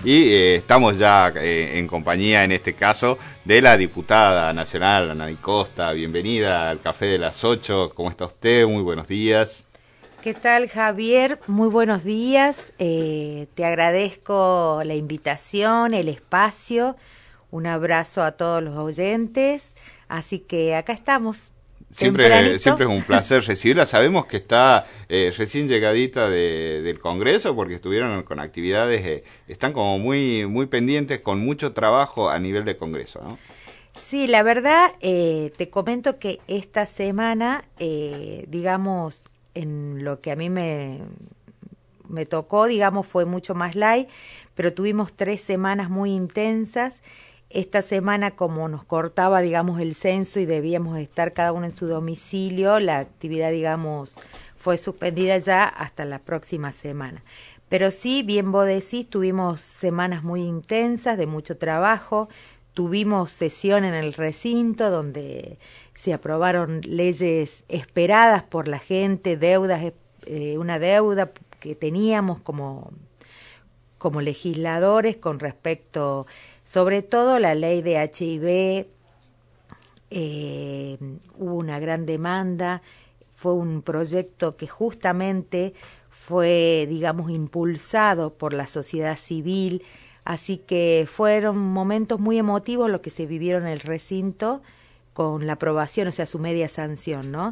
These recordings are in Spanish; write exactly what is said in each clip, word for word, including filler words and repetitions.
Y eh, estamos ya eh, en compañía, en este caso, de la diputada nacional, Ana Costa. Bienvenida al Café de las ocho. ¿Cómo está usted? Muy buenos días. ¿Qué tal, Javier? Muy buenos días. Eh, te agradezco la invitación, el espacio. Un abrazo a todos los oyentes. Así que acá estamos. Siempre, siempre es un placer recibirla. Sabemos que está eh, recién llegadita de, del Congreso, porque estuvieron con actividades, eh, están como muy, muy pendientes, con mucho trabajo a nivel de Congreso, ¿no? Sí, la verdad, eh, te comento que esta semana, eh, digamos, en lo que a mí me, me tocó, digamos, fue mucho más light, pero tuvimos tres semanas muy intensas. Esta semana, como nos cortaba, digamos, el censo y debíamos estar cada uno en su domicilio, la actividad, digamos, fue suspendida ya hasta la próxima semana. Pero sí, bien vos decís, tuvimos semanas muy intensas, de mucho trabajo, tuvimos sesión en el recinto donde se aprobaron leyes esperadas por la gente, deudas, eh, una deuda que teníamos como, como legisladores con respecto... Sobre todo la ley de H I V, eh, hubo una gran demanda, fue un proyecto que justamente fue, digamos, impulsado por la sociedad civil, así que fueron momentos muy emotivos los que se vivieron en el recinto con la aprobación, o sea, su media sanción, ¿no?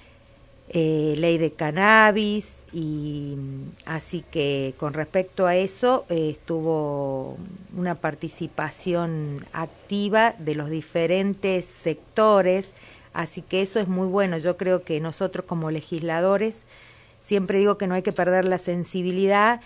Eh, ley de cannabis, y así que con respecto a eso eh, estuvo una participación activa de los diferentes sectores, así que eso es muy bueno. Yo creo que nosotros como legisladores, siempre digo que no hay que perder la sensibilidad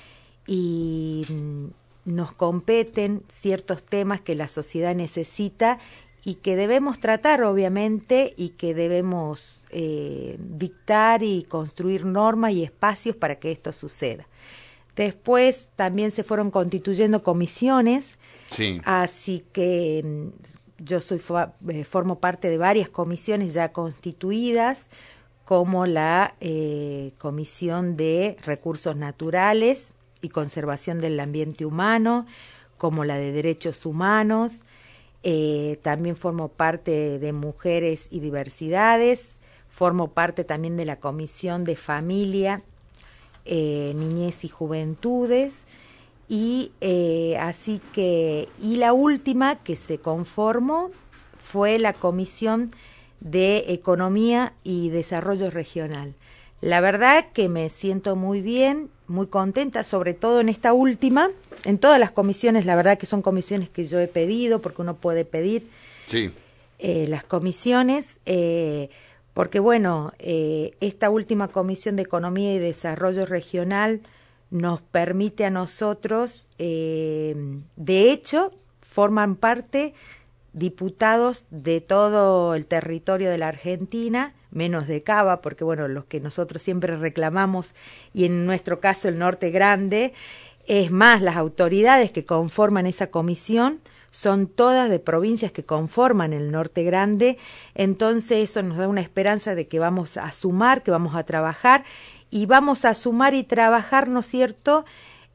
y nos competen ciertos temas que la sociedad necesita y que debemos tratar, obviamente, y que debemos eh, dictar y construir normas y espacios para que esto suceda. Después también se fueron constituyendo comisiones, sí. Así que yo soy eh, formo parte de varias comisiones ya constituidas, como la eh, Comisión de Recursos Naturales y Conservación del Ambiente Humano, como la de Derechos Humanos. Eh, también formo parte de Mujeres y Diversidades, formo parte también de la Comisión de Familia, eh, Niñez y Juventudes, y eh, así que, y la última que se conformó fue la Comisión de Economía y Desarrollo Regional. La verdad que me siento muy bien, muy contenta, sobre todo en esta última. En todas las comisiones, la verdad que son comisiones que yo he pedido, porque uno puede pedir sí. eh, las comisiones, eh, porque bueno, eh, esta última Comisión de Economía y Desarrollo Regional nos permite a nosotros, eh, de hecho, forman parte diputados de todo el territorio de la Argentina, menos de Cava, porque bueno, los que nosotros siempre reclamamos, y en nuestro caso el Norte Grande, es más, las autoridades que conforman esa comisión son todas de provincias que conforman el Norte Grande, entonces eso nos da una esperanza de que vamos a sumar, que vamos a trabajar, y vamos a sumar y trabajar, ¿no es cierto?,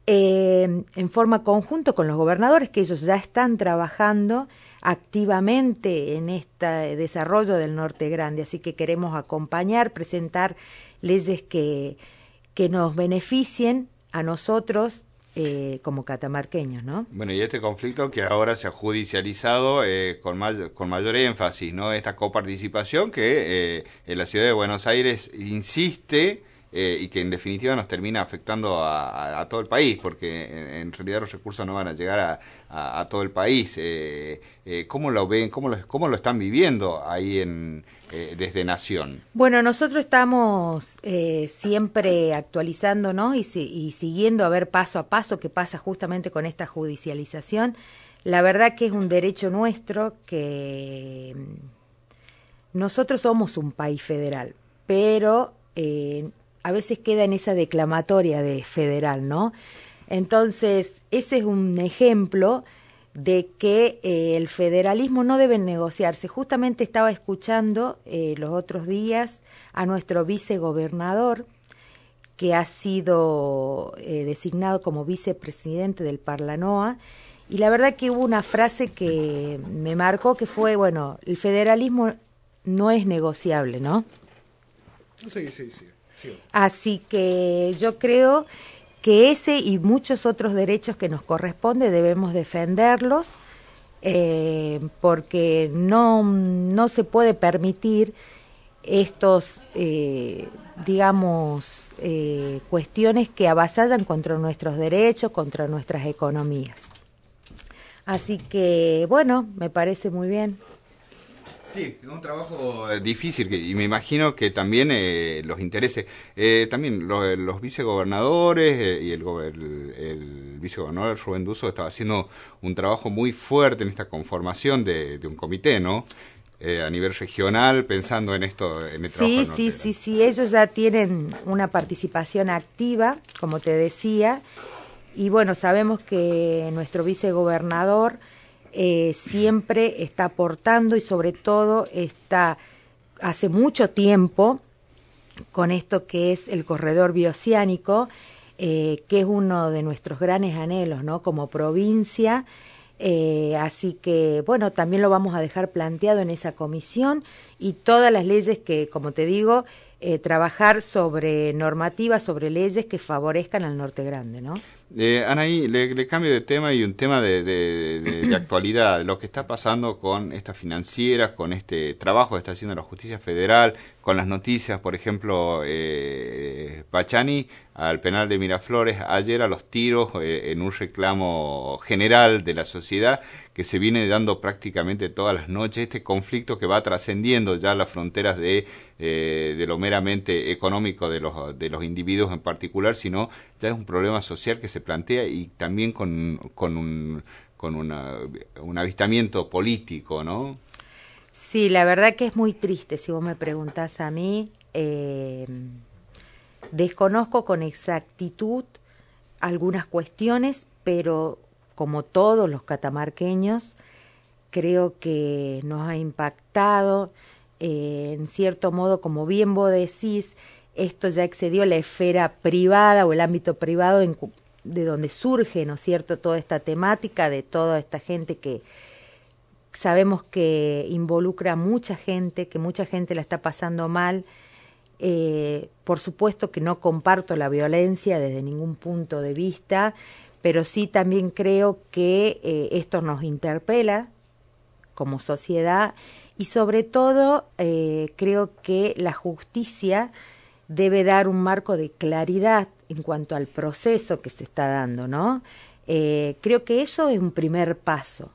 eh, en forma conjunta con los gobernadores, que ellos ya están trabajando activamente en este desarrollo del Norte Grande, así que queremos acompañar, presentar leyes que, que nos beneficien a nosotros eh, como catamarqueños, ¿no? Bueno, y este conflicto que ahora se ha judicializado eh, con, may con mayor énfasis, ¿no? Esta coparticipación que eh, en la ciudad de Buenos Aires insiste eh, y que en definitiva nos termina afectando a, a, a todo el país, porque en, en realidad los recursos no van a llegar a, a, a todo el país. Eh, eh, ¿Cómo lo ven? ¿Cómo lo, cómo lo están viviendo ahí en eh, desde Nación? Bueno, nosotros estamos eh, siempre actualizándonos y, si, y siguiendo a ver paso a paso qué pasa justamente con esta judicialización. La verdad que es un derecho nuestro, que nosotros somos un país federal, pero eh, a veces queda en esa declamatoria de federal, ¿no? Entonces, ese es un ejemplo de que eh, el federalismo no debe negociarse. Justamente estaba escuchando eh, los otros días a nuestro vicegobernador, que ha sido eh, designado como vicepresidente del Parlanoa, y la verdad que hubo una frase que me marcó, que fue, bueno, el federalismo no es negociable, ¿no? Sí, sí, sí. sí. Así que yo creo que ese y muchos otros derechos que nos corresponde debemos defenderlos, eh, porque no, no se puede permitir estos, eh, digamos, eh, cuestiones que avasallan contra nuestros derechos, contra nuestras economías. Así que, bueno, me parece muy bien. Sí, es un trabajo difícil que, y me imagino que también eh, los intereses, eh, también los, los vicegobernadores eh, y el, el, el vicegobernador Rubén Dusso estaba haciendo un trabajo muy fuerte en esta conformación de, de un comité, ¿no? Eh, a nivel regional, pensando en esto, en el trabajo Sí, del sí, norte. sí, sí, ellos ya tienen una participación activa, como te decía, y bueno, sabemos que nuestro vicegobernador eh, siempre está aportando y sobre todo está hace mucho tiempo con esto que es el corredor bioceánico, eh, que es uno de nuestros grandes anhelos, ¿no? Como provincia. Eh, así que, bueno, también lo vamos a dejar planteado en esa comisión y todas las leyes que, como te digo, eh, trabajar sobre normativas, sobre leyes que favorezcan al Norte Grande, ¿no? Eh, Anaí, le, le cambio de tema y un tema de, de, de, de actualidad, lo que está pasando con estas financieras, con este trabajo que está haciendo la justicia federal, con las noticias, por ejemplo, eh, Pachani al penal de Miraflores ayer a los tiros eh, en un reclamo general de la sociedad que se viene dando prácticamente todas las noches, este conflicto que va trascendiendo ya las fronteras de, eh, de lo meramente económico de los, de los individuos en particular, sino ya es un problema social que se plantea y también con, con un, con una, un avistamiento político, ¿no? Sí, la verdad que es muy triste, si vos me preguntás a mí. Eh, desconozco con exactitud algunas cuestiones, pero como todos los catamarqueños, creo que nos ha impactado, eh, en cierto modo, como bien vos decís, esto ya excedió la esfera privada o el ámbito privado en, de donde surge, ¿no es cierto?, toda esta temática de toda esta gente que sabemos que involucra a mucha gente, que mucha gente la está pasando mal. Eh, por supuesto que no comparto la violencia desde ningún punto de vista, pero sí también creo que eh, esto nos interpela como sociedad y sobre todo eh, creo que la justicia debe dar un marco de claridad en cuanto al proceso que se está dando, ¿no? Eh, creo que eso es un primer paso.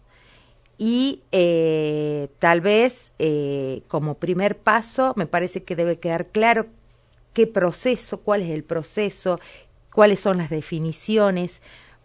Y eh, tal vez eh, como primer paso me parece que debe quedar claro qué proceso, cuál es el proceso, cuáles son las definiciones,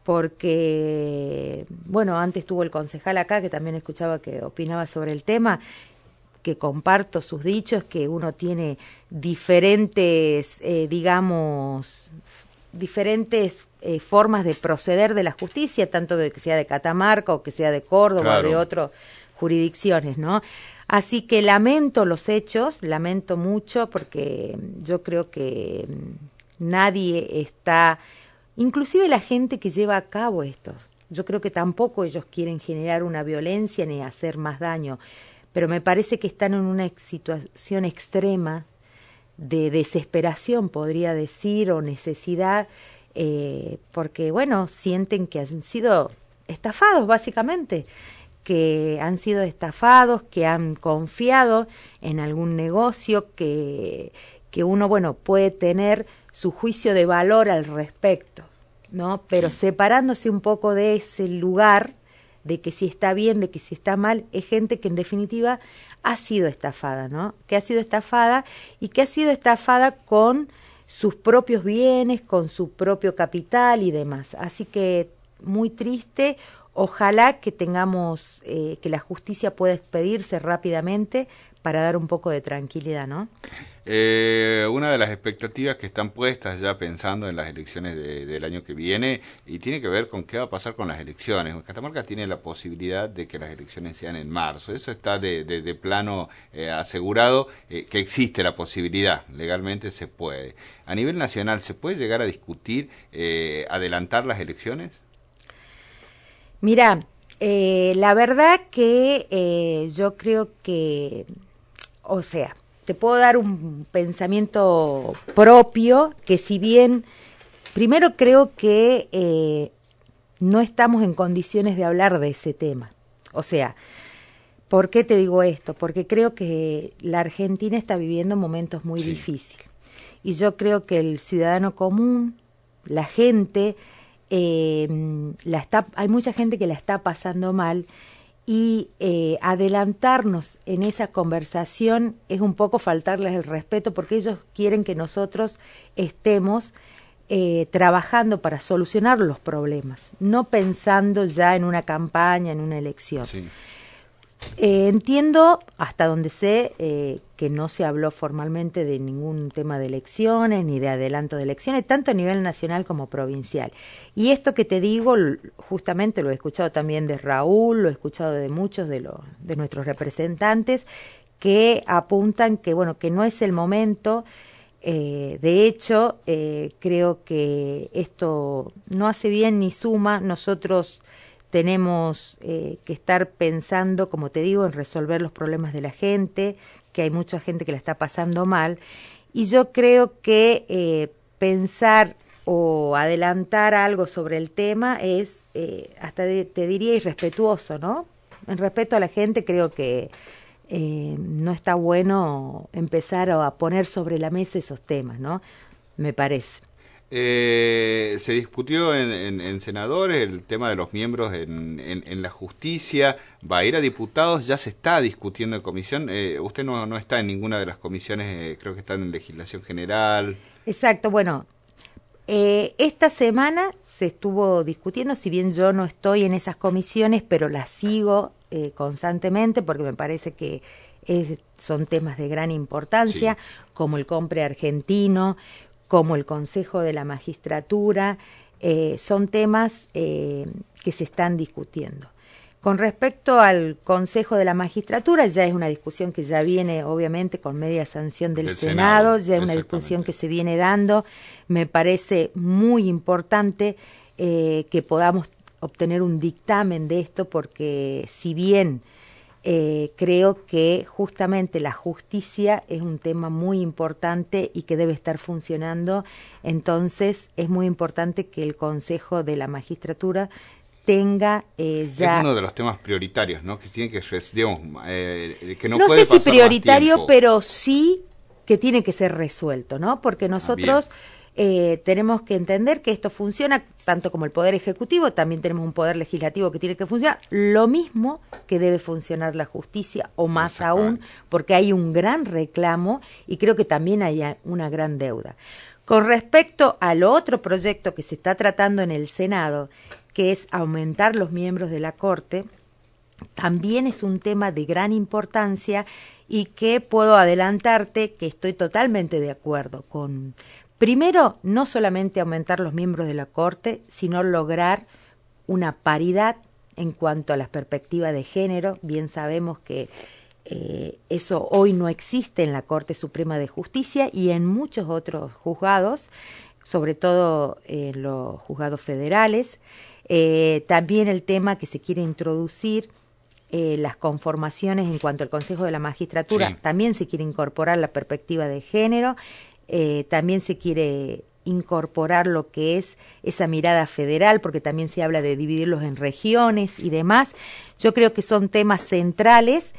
porque, bueno, antes tuvo el concejal acá que también escuchaba que opinaba sobre el tema, que comparto sus dichos, que uno tiene diferentes, eh, digamos, diferentes eh, formas de proceder de la justicia, tanto de que sea de Catamarca o que sea de Córdoba, claro, o de otras jurisdicciones, ¿no? Así que lamento los hechos, lamento mucho porque yo creo que nadie está, inclusive la gente que lleva a cabo esto, yo creo que tampoco ellos quieren generar una violencia ni hacer más daño, pero me parece que están en una situación extrema de desesperación, podría decir, o necesidad, eh, porque, bueno, sienten que han sido estafados, básicamente, que han sido estafados, que han confiado en algún negocio, que, que uno, bueno, puede tener su juicio de valor al respecto, ¿no? Pero sí, separándose un poco de ese lugar, de que si está bien, de que si está mal, es gente que en definitiva ha sido estafada, ¿no? Que ha sido estafada y que ha sido estafada con sus propios bienes, con su propio capital y demás. Así que muy triste, ojalá que tengamos, eh, que la justicia pueda expedirse rápidamente para dar un poco de tranquilidad, ¿no? Eh, una de las expectativas que están puestas ya pensando en las elecciones de, del año que viene y tiene que ver con qué va a pasar con las elecciones. Catamarca tiene la posibilidad de que las elecciones sean en marzo. Eso está de, de, de plano eh, asegurado, eh, que existe la posibilidad, legalmente se puede. A nivel nacional, ¿se puede llegar a discutir eh, adelantar las elecciones? Mira, eh, la verdad que eh, yo creo que, o sea, te puedo dar un pensamiento propio que si bien, primero creo que eh, no estamos en condiciones de hablar de ese tema. O sea, ¿por qué te digo esto? Porque creo que la Argentina está viviendo momentos muy sí. difíciles. Y yo creo que el ciudadano común, la gente, eh, la está, hay mucha gente que la está pasando mal. Y eh, adelantarnos en esa conversación es un poco faltarles el respeto porque ellos quieren que nosotros estemos eh, trabajando para solucionar los problemas, no pensando ya en una campaña, en una elección. Sí. Eh, entiendo, hasta donde sé, eh, que no se habló formalmente de ningún tema de elecciones, ni de adelanto de elecciones, tanto a nivel nacional como provincial. Y esto que te digo, justamente lo he escuchado también de Raúl, lo he escuchado de muchos de, los, de nuestros representantes, que apuntan que, bueno, que no es el momento. Eh, de hecho, eh, creo que esto no hace bien ni suma. Nosotros tenemos eh, que estar pensando, como te digo, en resolver los problemas de la gente, que hay mucha gente que la está pasando mal, y yo creo que eh, pensar o adelantar algo sobre el tema es, eh, hasta de, te diría, irrespetuoso, ¿no? En respeto a la gente creo que eh, no está bueno empezar a poner sobre la mesa esos temas, ¿no? Me parece. Eh, se discutió en, en, en senadores el tema de los miembros en, en, en la justicia, va a ir a diputados, ya se está discutiendo en comisión. Eh, usted no, no está en ninguna de las comisiones, eh, creo que está en legislación general. Exacto, bueno, eh, esta semana se estuvo discutiendo, si bien yo no estoy en esas comisiones, pero las sigo eh, constantemente porque me parece que es, son temas de gran importancia, sí. Como el compre argentino, como el Consejo de la Magistratura, eh, son temas eh, que se están discutiendo. Con respecto al Consejo de la Magistratura, ya es una discusión que ya viene, obviamente, con media sanción del, del Senado, Senado, ya es una discusión que se viene dando. Me parece muy importante eh, que podamos obtener un dictamen de esto, porque si bien Eh, creo que justamente la justicia es un tema muy importante y que debe estar funcionando, entonces es muy importante que el Consejo de la Magistratura tenga eh, ya... Es uno de los temas prioritarios, ¿no? Que tiene que, digamos, eh, que no, no puede sé si pasar prioritario, más tiempo. Pero sí que tiene que ser resuelto, ¿no? Porque nosotros... Ah, Eh, tenemos que entender que esto funciona tanto como el Poder Ejecutivo, también tenemos un Poder Legislativo que tiene que funcionar, lo mismo que debe funcionar la justicia, o más aún, porque hay un gran reclamo y creo que también hay una gran deuda. Con respecto al otro proyecto que se está tratando en el Senado, que es aumentar los miembros de la Corte, también es un tema de gran importancia y que puedo adelantarte que estoy totalmente de acuerdo con... Primero, no solamente aumentar los miembros de la Corte, sino lograr una paridad en cuanto a las perspectivas de género. Bien sabemos que eh, eso hoy no existe en la Corte Suprema de Justicia y en muchos otros juzgados, sobre todo en los juzgados federales. Eh, también el tema que se quiere introducir, eh, las conformaciones en cuanto al Consejo de la Magistratura, sí. También se quiere incorporar la perspectiva de género. Eh, también se quiere incorporar lo que es esa mirada federal, porque también se habla de dividirlos en regiones y demás. Yo creo que son temas centrales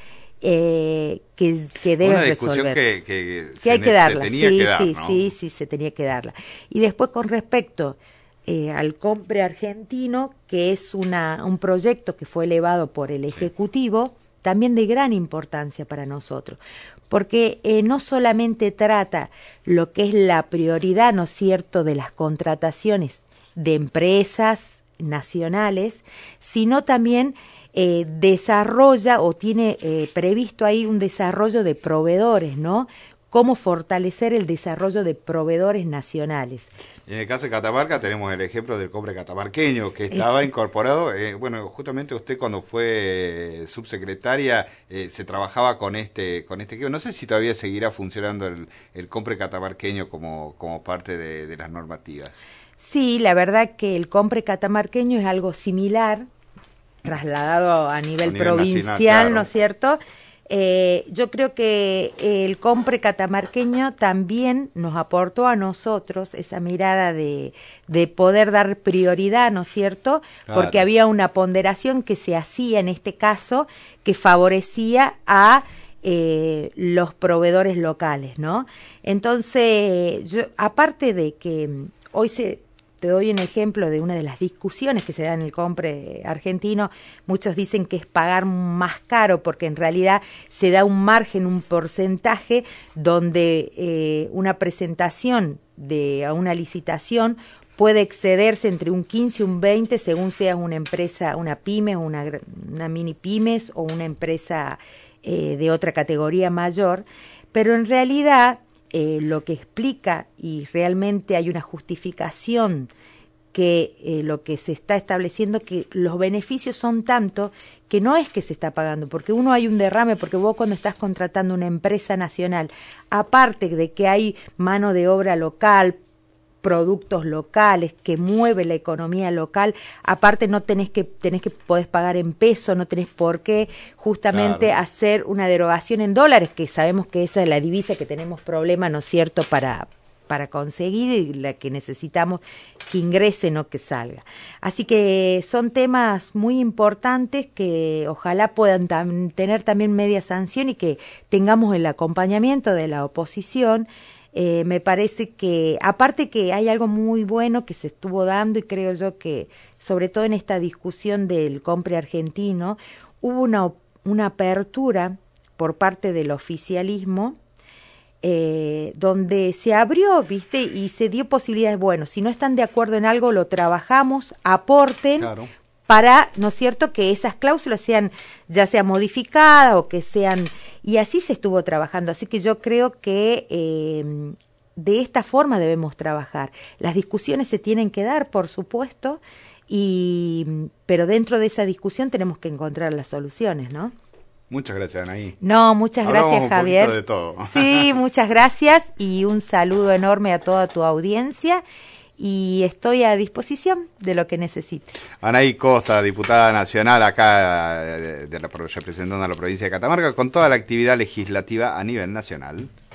eh, que, que deben Una discusión resolver. que, que, que se hay que darla, se tenía sí, que dar, sí, ¿no? sí, sí, se tenía que darla. Y después con respecto eh, al compre argentino, que es una un proyecto que fue elevado por el Ejecutivo, sí. También de gran importancia para nosotros, porque eh, no solamente trata lo que es la prioridad, ¿no es cierto?, de las contrataciones de empresas nacionales, sino también eh, desarrolla o tiene eh, previsto ahí un desarrollo de proveedores, ¿no? Cómo fortalecer el desarrollo de proveedores nacionales. En el caso de Catamarca tenemos el ejemplo del cobre catamarqueño, que estaba es... incorporado, eh, bueno, justamente usted cuando fue subsecretaria eh, se trabajaba con este con este equipo. No sé si todavía seguirá funcionando el, el cobre catamarqueño como, como parte de, de las normativas. Sí, la verdad que el cobre catamarqueño es algo similar, trasladado a nivel, a nivel provincial, nacional, claro. ¿No es cierto?, Eh, yo creo que el compre catamarqueño también nos aportó a nosotros esa mirada de, de poder dar prioridad, ¿no es cierto? Claro. Porque había una ponderación que se hacía en este caso que favorecía a eh, los proveedores locales, ¿no? Entonces, yo, aparte de que hoy se... Te doy un ejemplo de una de las discusiones que se da en el compre argentino. Muchos dicen que es pagar más caro porque en realidad se da un margen, un porcentaje donde eh, una presentación de a una licitación puede excederse entre un quince y un veinte según sea una empresa, una pyme, una, una mini pymes o una empresa eh, de otra categoría mayor. Pero en realidad... Eh, lo que explica y realmente hay una justificación que eh, lo que se está estableciendo que los beneficios son tanto que no es que se está pagando, porque uno hay un derrame, porque vos cuando estás contratando una empresa nacional, aparte de que hay mano de obra local, productos locales que mueve la economía local, aparte no tenés que tenés que podés pagar en peso, no tenés por qué justamente claro. hacer una derogación en dólares, que sabemos que esa es la divisa que tenemos problema, ¿no es cierto?, para para conseguir y la que necesitamos que ingrese, no que salga. Así que son temas muy importantes que ojalá puedan tam- tener también media sanción y que tengamos el acompañamiento de la oposición. Eh, me parece que, aparte que hay algo muy bueno que se estuvo dando y creo yo que, sobre todo en esta discusión del compre argentino, hubo una, una apertura por parte del oficialismo eh, donde se abrió, ¿viste? Y se dio posibilidades, bueno, si no están de acuerdo en algo, lo trabajamos, aporten. Claro. Para, ¿no es cierto?, que esas cláusulas sean, ya sean modificadas o que sean, y así se estuvo trabajando. Así que yo creo que eh, de esta forma debemos trabajar. Las discusiones se tienen que dar, por supuesto, y pero dentro de esa discusión tenemos que encontrar las soluciones, ¿no? Muchas gracias, Anaí. No, muchas Hablamos gracias, un Javier. poquito de todo. Sí, muchas gracias y un saludo enorme a toda tu audiencia. Y estoy a disposición de lo que necesite. Anaí Costa, diputada nacional acá de, de la, representando a la provincia de Catamarca, con toda la actividad legislativa a nivel nacional.